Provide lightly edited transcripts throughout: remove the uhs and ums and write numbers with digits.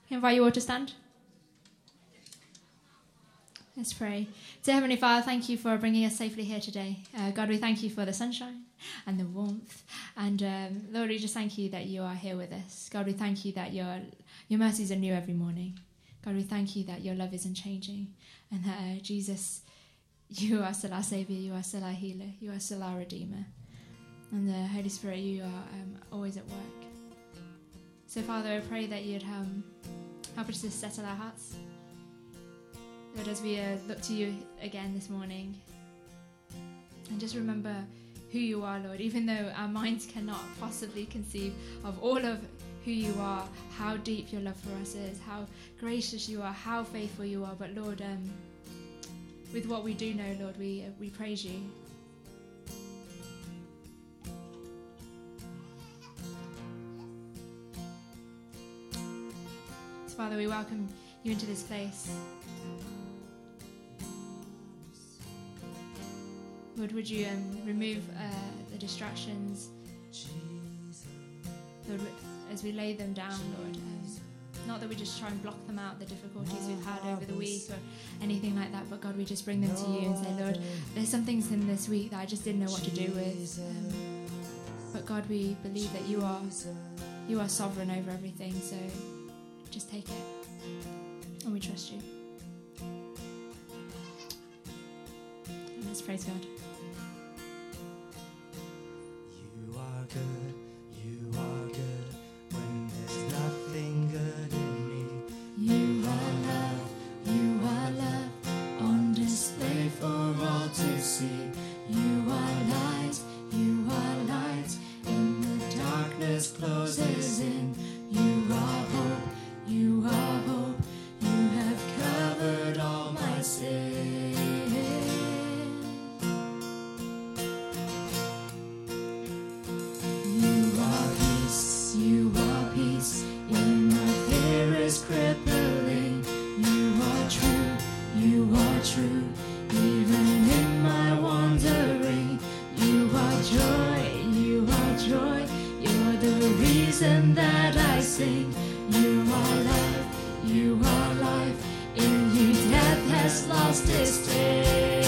I invite you all to stand. Let's pray. Dear Heavenly Father, thank you for bringing us safely here today. God, we thank you for the sunshine and the warmth. And Lord, we just thank you that you are here with us. God, we thank you that your mercies are new every morning. God, we thank you that your love isn't changing. And that, Jesus, you are still our Saviour, you are still our healer, you are still our Redeemer. And the Holy Spirit, you are always at work. So, Father, I pray that you'd help us to settle our hearts. Lord, as we look to you again this morning, and just remember who you are, Lord, even though our minds cannot possibly conceive of all of who you are, how deep your love for us is, how gracious you are, how faithful you are. But Lord, with what we do know, Lord, we praise you. So, Father, we welcome you into this place. Lord, would you remove the distractions, Lord, as we lay them down, Lord. Not that we just try and block them out, the difficulties we've had over the week or anything like that, but God, we just bring them to you and say, Lord, there's some things in this week that I just didn't know what to do with. But God, we believe that you are sovereign over everything, so just take it, and we trust you. And let's praise God. You are good, you are good, when there's nothing good in me. You are love, on display for all to see. You are light, in the darkness closes in. You are hope, you have covered all my sin. You are peace when my fear is crippling. You are true, even in my wandering. You are joy, you're the reason that I sing. You are life, in you death has lost its sting.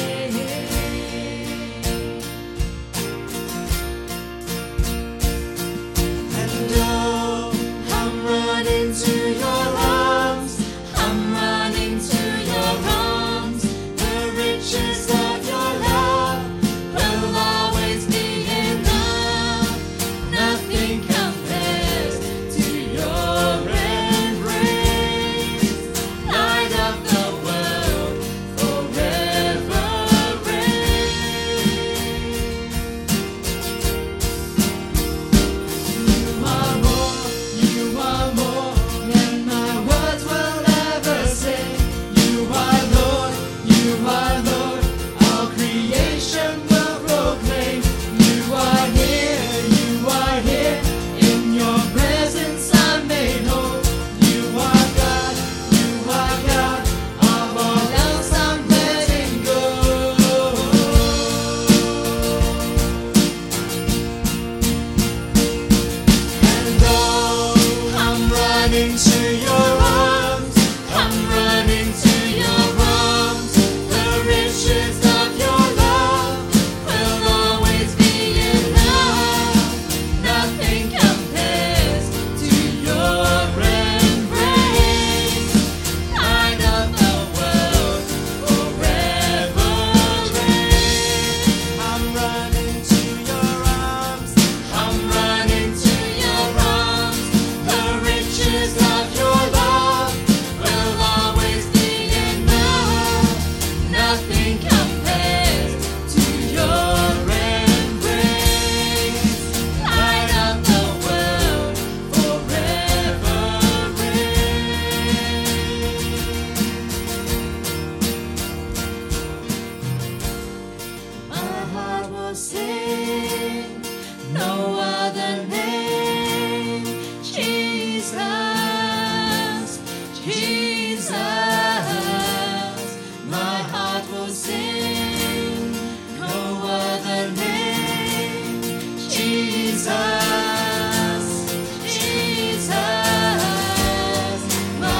Jesus, my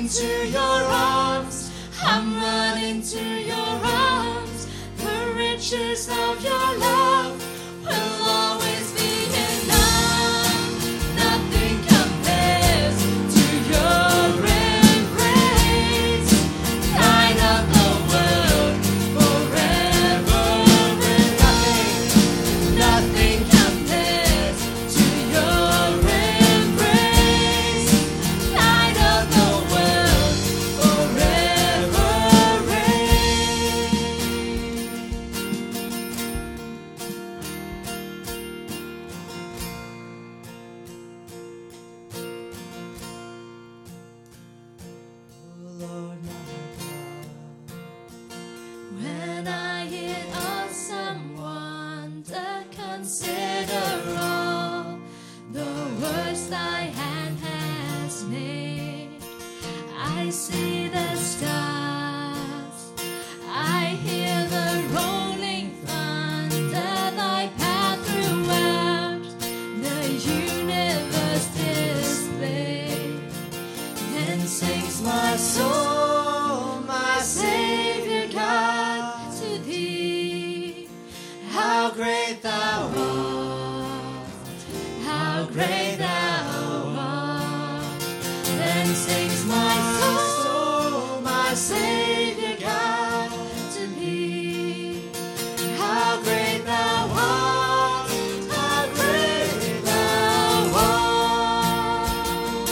to your arms. I'm running to your arms. The riches of your love will always be enough. Nothing compares to your embrace. Light of the world forever and nothing compares to your embrace. Light of the world forever Lord my God, when I hear awesome wonder, consider all the words thy hand has made. I see the stars, I hear the rolling thunder, thy path throughout the universe displayed. Then sings my soul, my Savior God, to thee. How great thou art, how great thou art. Then sings my soul, my Savior God, to thee. How great thou art, how great thou art.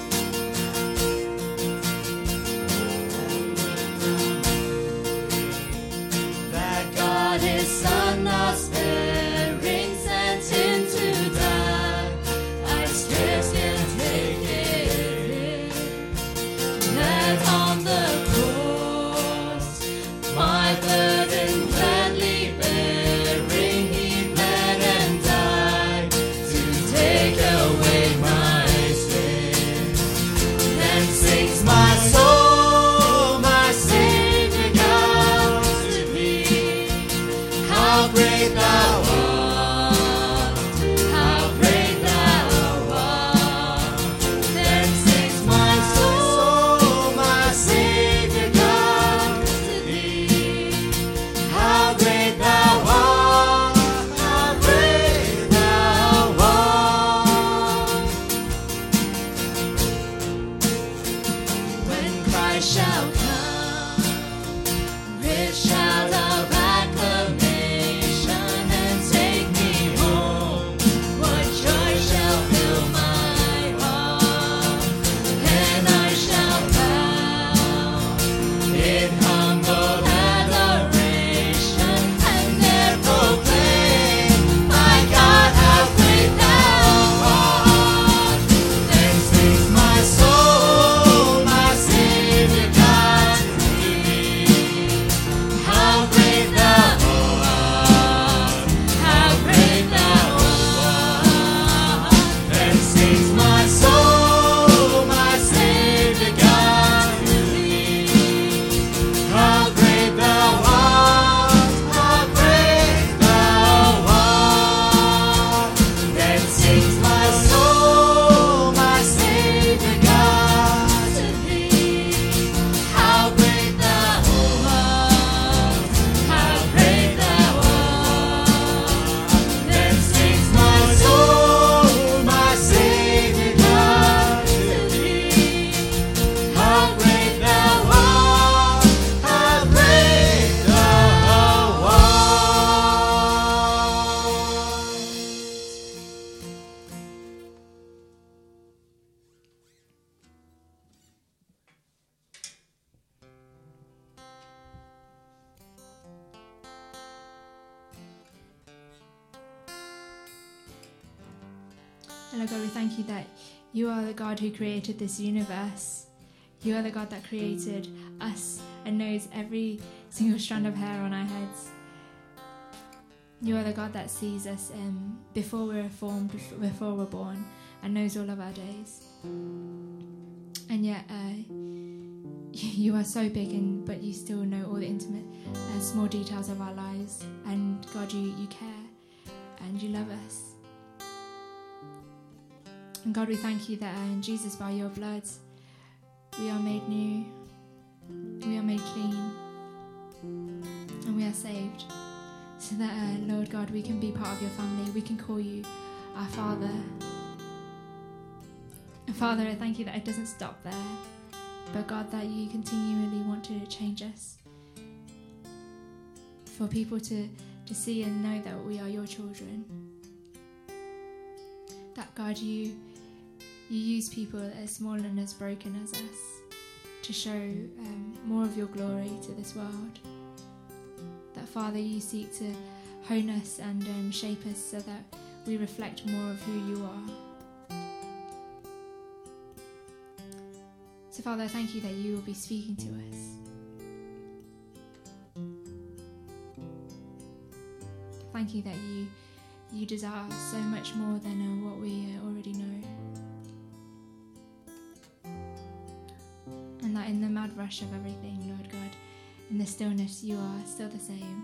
That God his Son not sparing sent him to die, I scarce can take it in. That on the cross, my burden gladly bearing, he bled and died to take away my sin. Then sings my soul, my Savior God, to thee. How great thou art, how great thou art. Then sings my soul, my Savior God, to thee. How great thou art, how great thou art. When Christ shall come, with shout of acclamation, and take me home, what joy shall fill my heart. And I shall bow in humble adoration, and there proclaim, my God, how great thou art. Then sings my soul, my Savior God, to thee. How great thou art, how great thou art. Then sings my soul, my Savior God, to thee. How great thou art, how great thou art. Then sings my soul, my Savior God, to thee. How great thou art, how great thou art. Then sings my soul, my Savior God, to thee. How great thou art, how great thou art. And Lord God, we thank you that you are the God who created this universe. You are the God that created us and knows every single strand of hair on our heads. You are the God that sees us before we're formed, before we're born, and knows all of our days. And yet, you are so big, but you still know all the intimate, small details of our lives. And God, you care, and you love us. And God, we thank you that Jesus, by your blood, we are made new, we are made clean, and we are saved. So that, Lord God, we can be part of your family. We can call you our Father. And Father, I thank you that it doesn't stop there, but God, that you continually want to change us. For people to see and know that we are your children. That God, you use people as small and as broken as us to show more of your glory to this world. That Father, you seek to hone us and shape us so that we reflect more of who you are. So Father, I thank you that you will be speaking to us. Thank you that you desire so much more than what we already know. And that in the mad rush of everything, Lord God, in the stillness, you are still the same.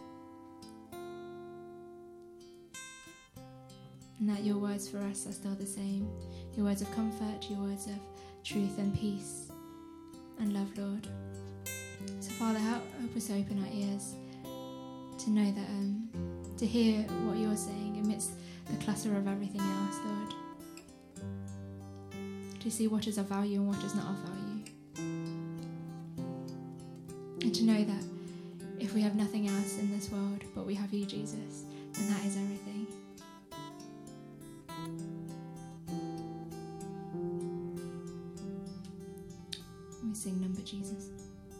And that your words for us are still the same. Your words of comfort, your words of truth and peace and love, Lord. So Father, help us open our ears to know that, to hear what you're saying amidst the clutter of everything else, Lord. To see what is of value and what is not of value. And to know that if we have nothing else in this world but we have you, Jesus, then that is everything. We sing Number Jesus.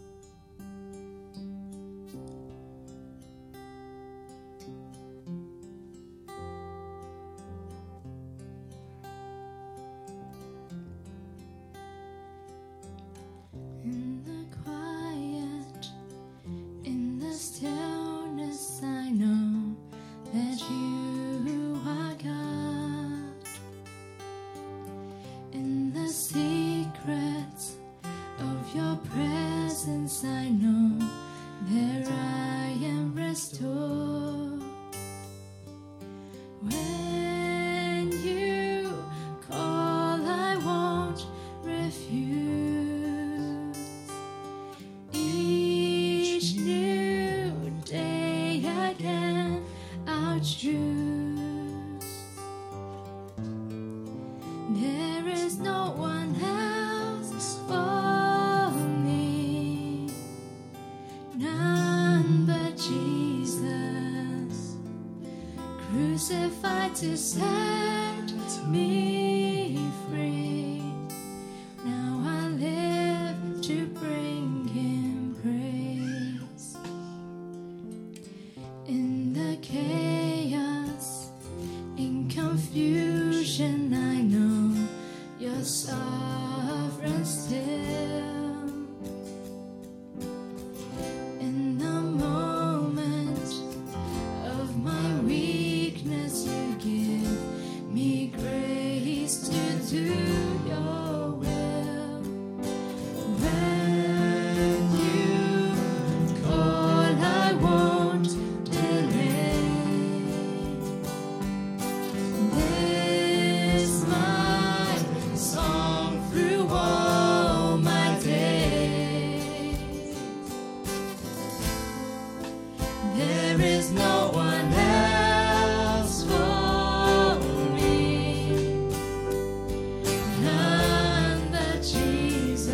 In the quiet, in the stillness, I know that you are God. In the secrets of your presence, I know there I am restored. When you call, I won't refuse. Each new day again I'll choose. There is no one else for me, none but Jesus, crucified to set me free. Now I live to bring him praise. In the chaos, in confusion, I know you're sovereign still. In the moment of my weakness, you give me grace to do your will. When you call, I won't delay. This my song through all my days. There is no one else for me, none but Jesus,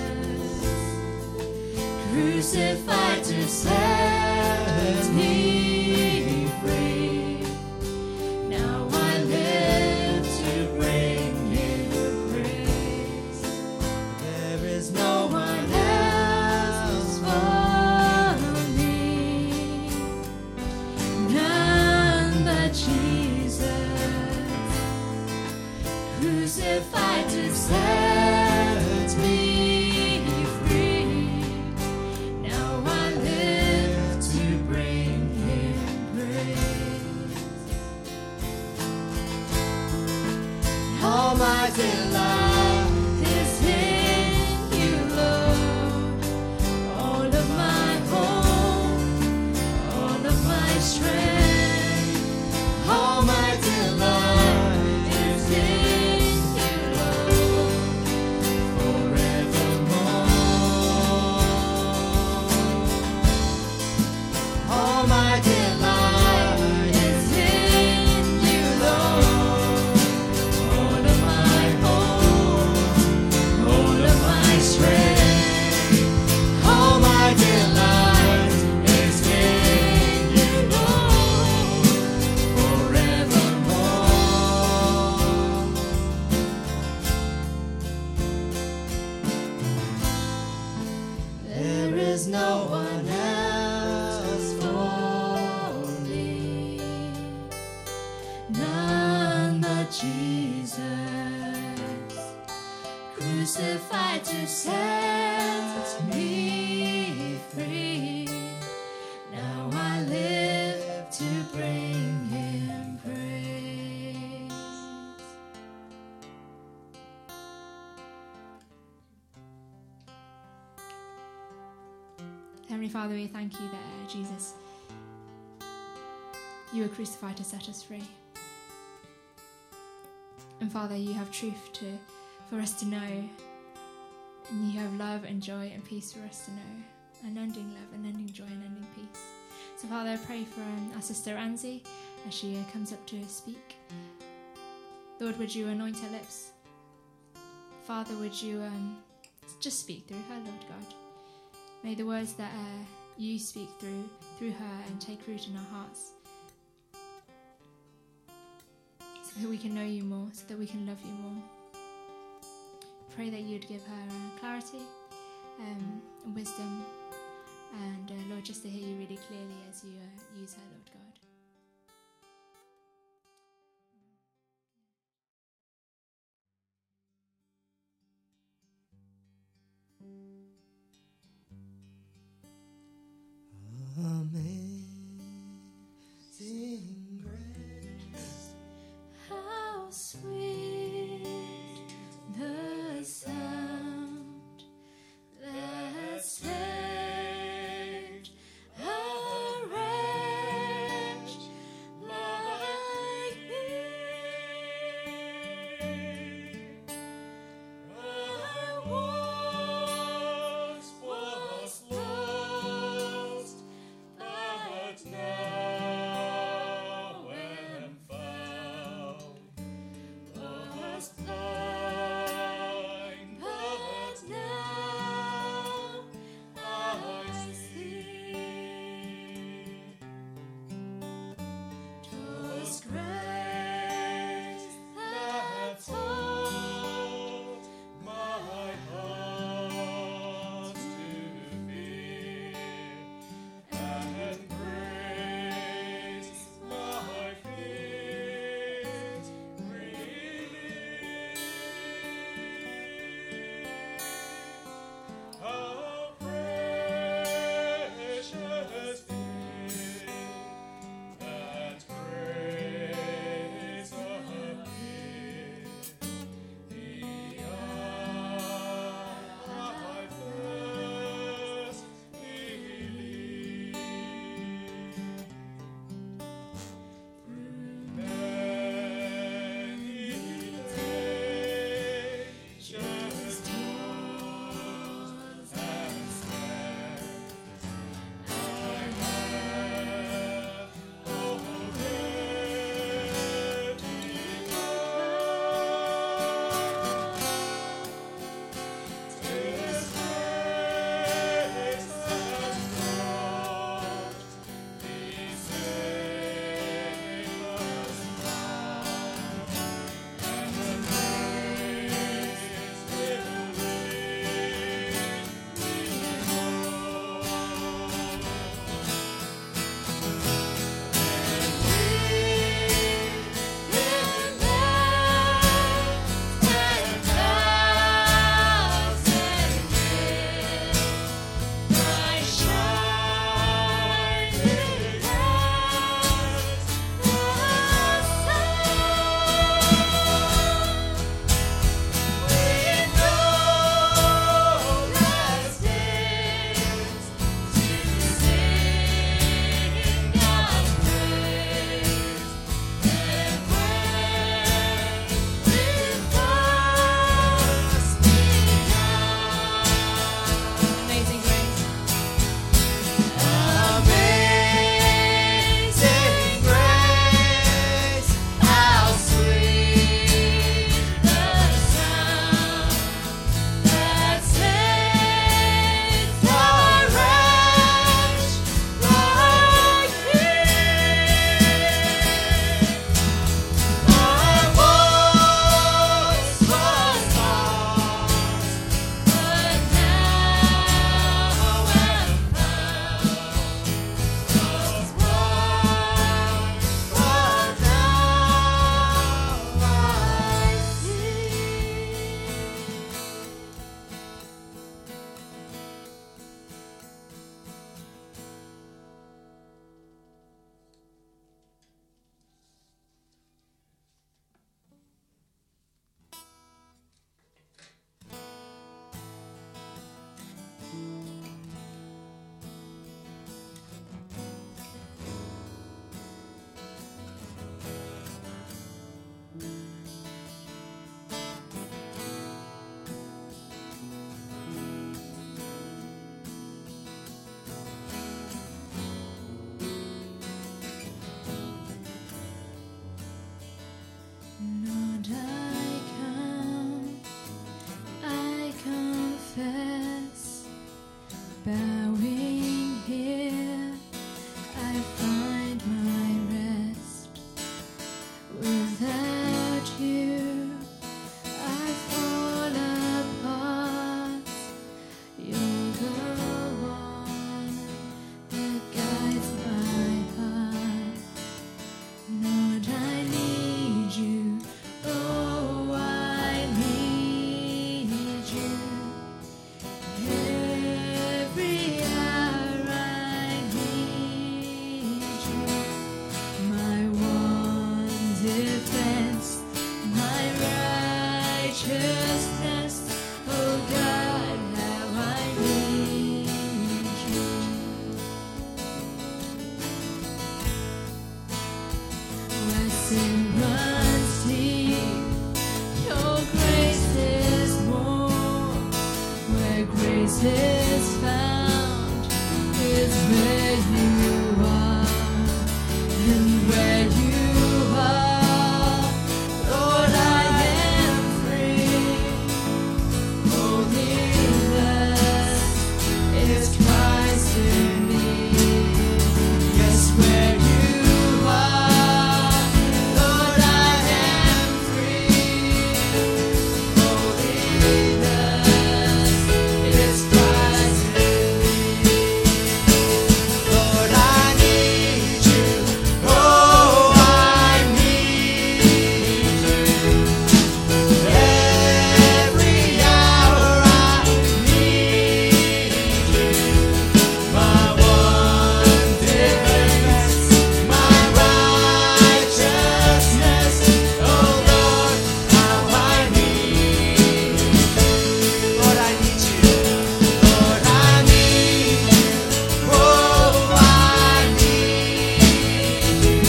crucified to set me free. Now I live to bring him praise. There is no one else for me, none but Jesus, crucified to set me free. Now I live no one else for me, none but Jesus, crucified to set me free. Now I live to bring him praise. Heavenly Father, we thank you that Jesus, you were crucified to set us free. And Father, you have truth for us to know, and you have love and joy and peace for us to know. Unending love, unending joy, unending peace. So Father, I pray for our sister Anzi as she comes up to speak. Lord, would you anoint her lips? Father, would you just speak through her, Lord God? May the words that you speak through her and take root in our hearts, so that we can know you more, so that we can love you more. Pray that you'd give her clarity and wisdom, and Lord, just to hear you really clearly as you use her, Lord God. Amazing grace, how sweet the sound that saved a wretch peace is found is where you are, and where you are, Lord, I am free. Holiness is Christ in me. Yes, where you are, Lord, I am free. Holiness is Christ in me. Lord, I need you. Oh, I need you. Every hour I need you. My one defense, my righteousness. Oh Lord, how I need you. Lord, I need you. Lord, I need you. Oh, I need you.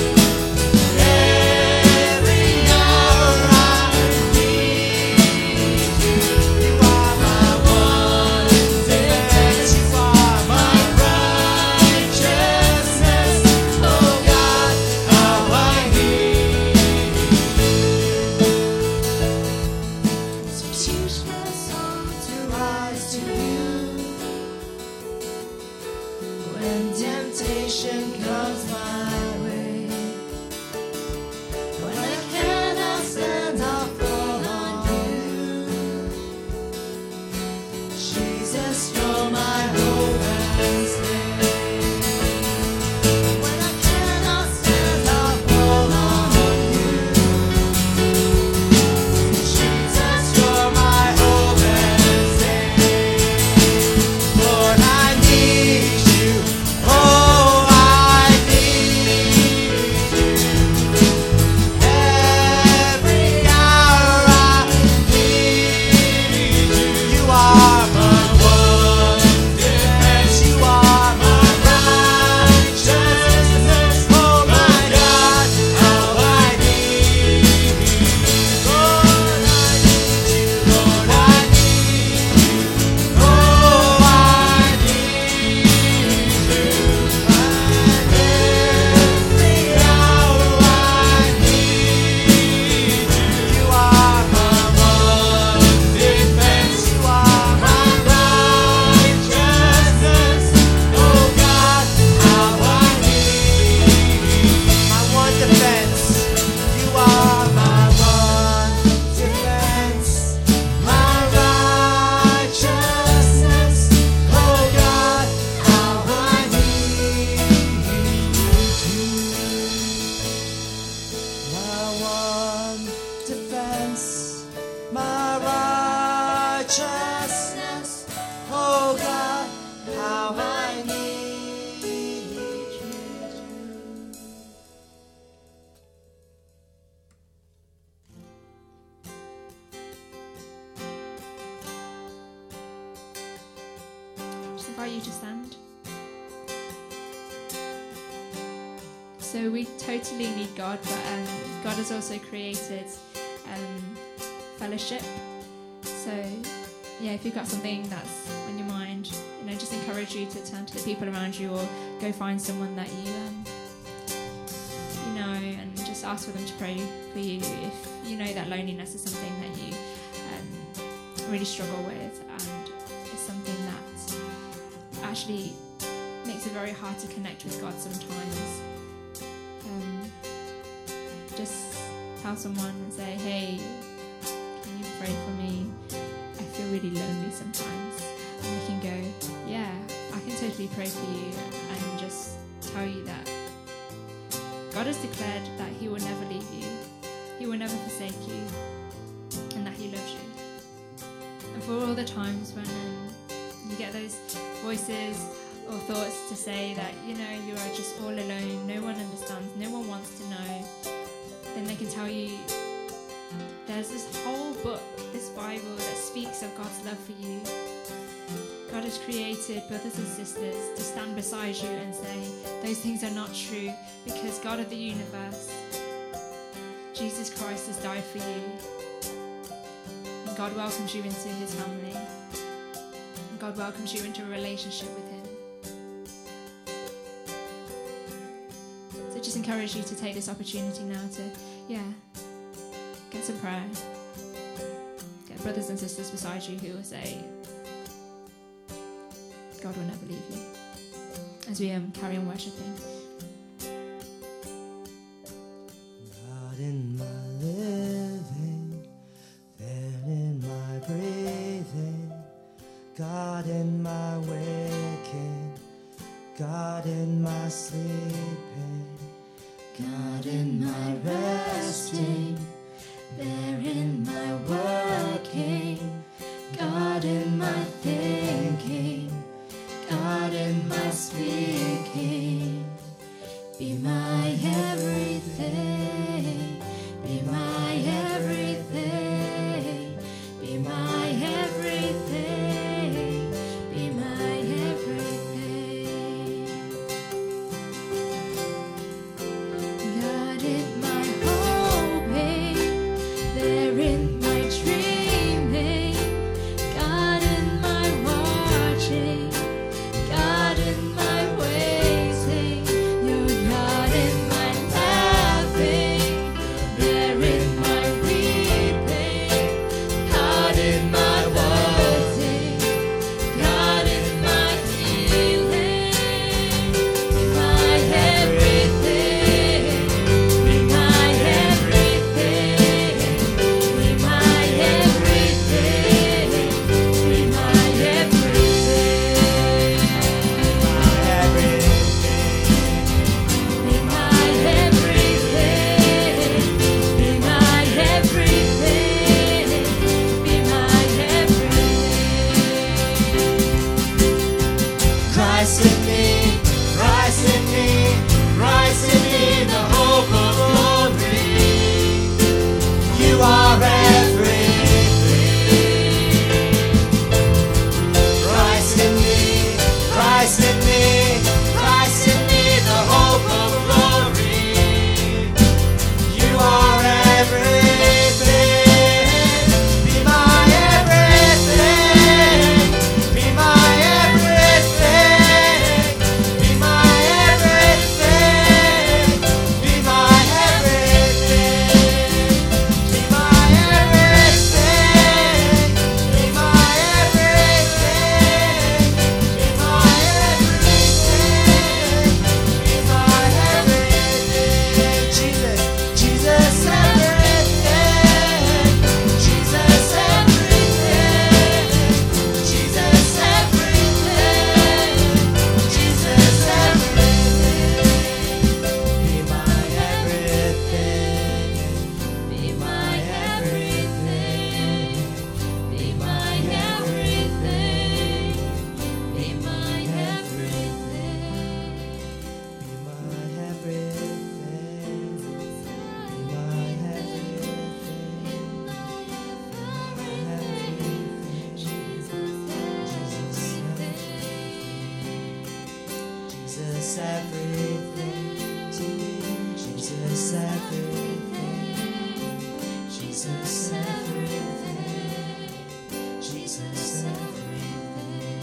Every hour I need you. You are my one defense. You are my righteousness. Oh God, how I need you. So teach my soul to rise to you when temptation comes my way. When I cannot stand, I'll fall on you. Jesus, you're my hope and stay. When I cannot stand, I'll fall on you. Jesus, you're my hope and stay. Lord, I need you. Oh, I need you. Every hour I need you. You are my one defense. You are my righteousness. Oh my God, how I need you. Lord, I need you. Lord, I need you. Oh, I need you. And every hour I need you. You are my one defense. You are my righteousness. Oh God, how I need my one defense. You are my one defense, my righteousness. Oh God, how I need you. My one defense, my righteousness. Oh God, how I need you. Just invite you to stand. So we totally need God, but God has also created fellowship. So yeah, if you've got something that's on your mind, just encourage you to turn to the people around you, or go find someone that you know, and just ask for them to pray for you if you know that loneliness is something that you really struggle with, and it's something that actually makes it very hard to connect with God sometimes. Just tell someone and say, hey, can you pray for me? I feel really lonely sometimes. And they can go, yeah, I can totally pray for you, and just tell you that God has declared that He will never leave you, He will never forsake you, and that He loves you. And for all the times when you get those voices or thoughts to say that, you are just all alone, no one understands, no one wants to know, then they can tell you there's this whole book, this Bible, that speaks of God's love for you. God has created brothers and sisters to stand beside you and say those things are not true, because God of the universe, Jesus Christ, has died for you. And God welcomes you into His family. And God welcomes you into a relationship with him. So just encourage you to take this opportunity now to, get some prayer. Get brothers and sisters beside you who will say, God will never leave you. As we carry on worshiping. God in my living, then in my breathing, God in my waking, God in my sleeping, God in my resting, there in my working, God in my thinking, God in my speaking. Be my everything, be my everything, be my everything, be my everything. God in my hoping, there in my dreaming, God in my watching, God in my waiting, you're God in my laughing, there in my weeping, God in my wanting, God in my healing. Be my everything, be my everything, be my everything, be my everything. Be my everything, be my everything, be my everything. Christ in me, Christ in me, Christ in me, the hope of glory. You are everything. Christ in me, Christ in me, Christ in me, the hope of glory. You are everything. Be my everything. Be my everything. Be my everything. Be my everything. Be my everything. Be my everything. Be my everything. Be my everything. Jesus, Jesus everything. Jesus everything. Jesus everything. Jesus everything. Be my everything. Be my everything. Be my everything. Be my everything. Be my everything. Be my everything. Jesus everything to me. Jesus everything. Jesus everything. Jesus everything.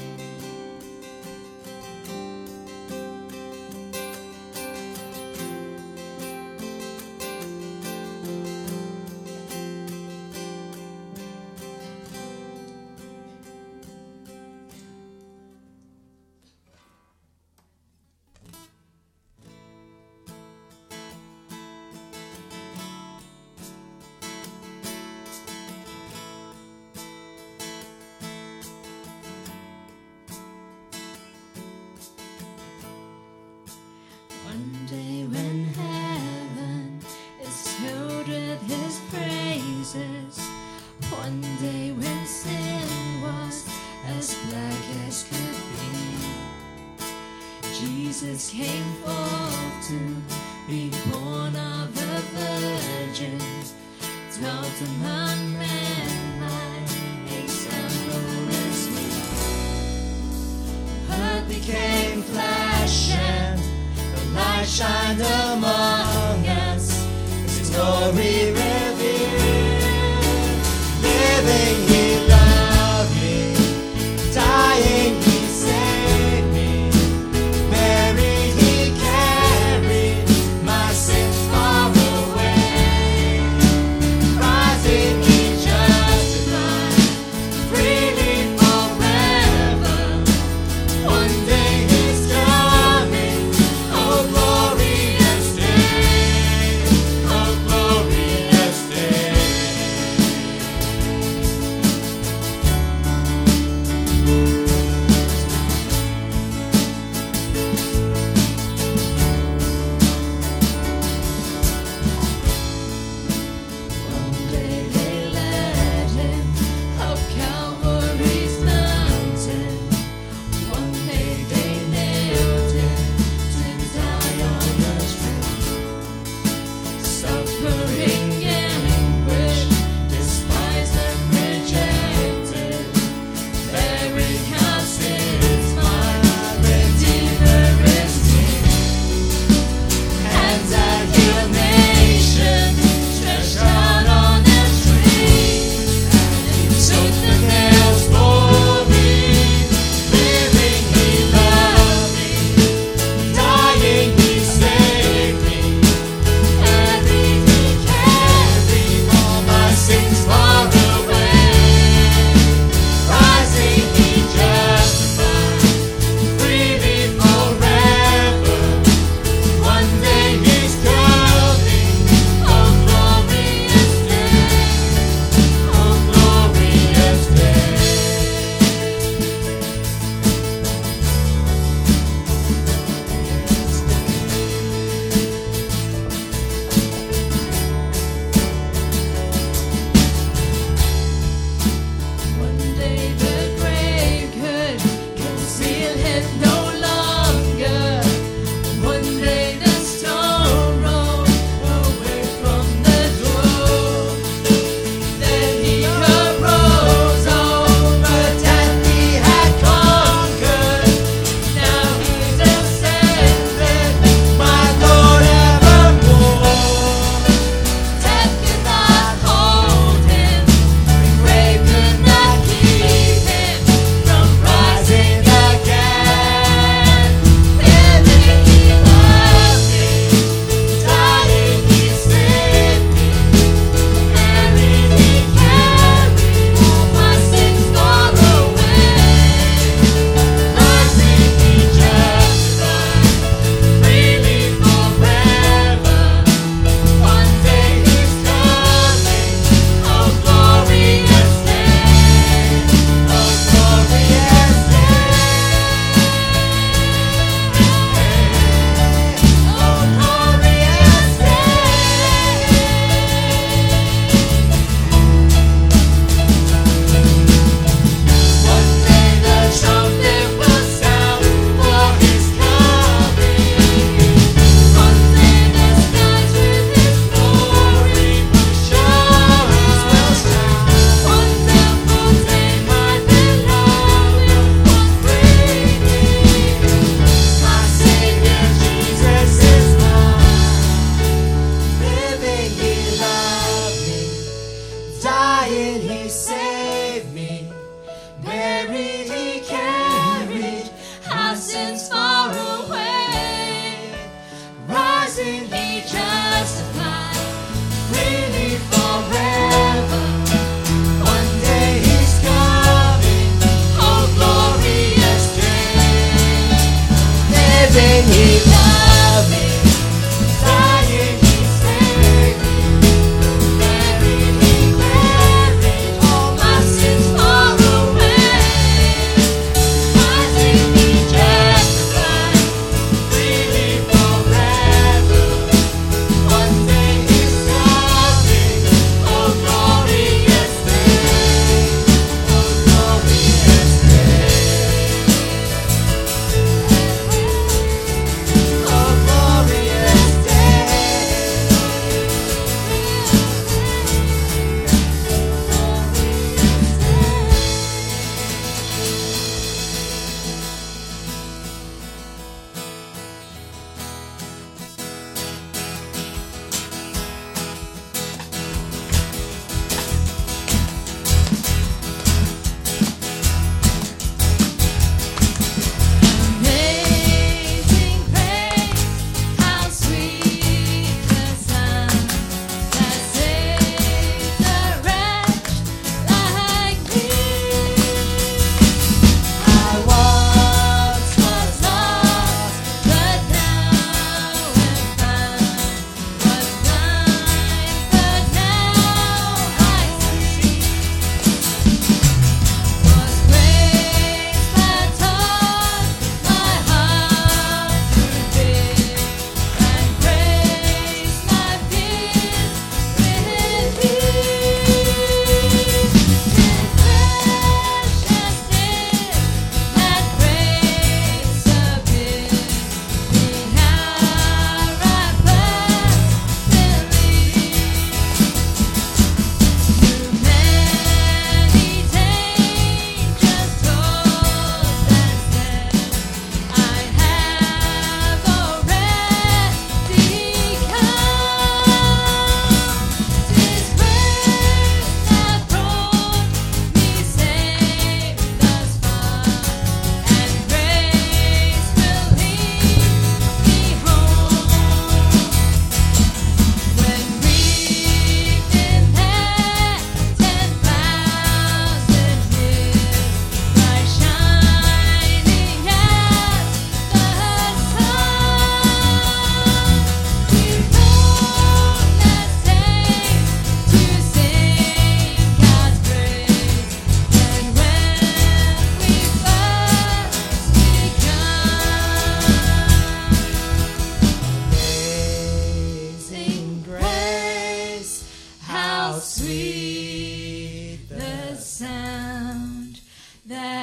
One day when heaven is filled with his praises, one day when sin was as black as could be, Jesus came forth to be born of a virgin, dwelt among men, my example is me. Earth became flesh and the light shined among us, his glory revealed. Living he loved me, died Oh, glorious day.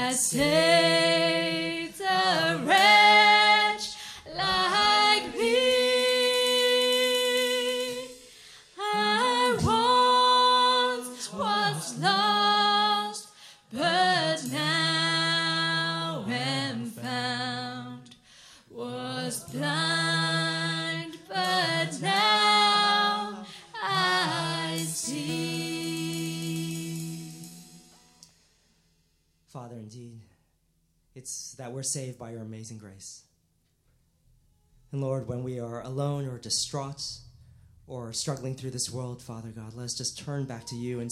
that saved a wretch like me. I once was lost, but now am found. Was blind, but now I see. Father, indeed, it's that we're saved by your amazing grace. And Lord, when we are alone or distraught or struggling through this world, Father God, let us just turn back to you and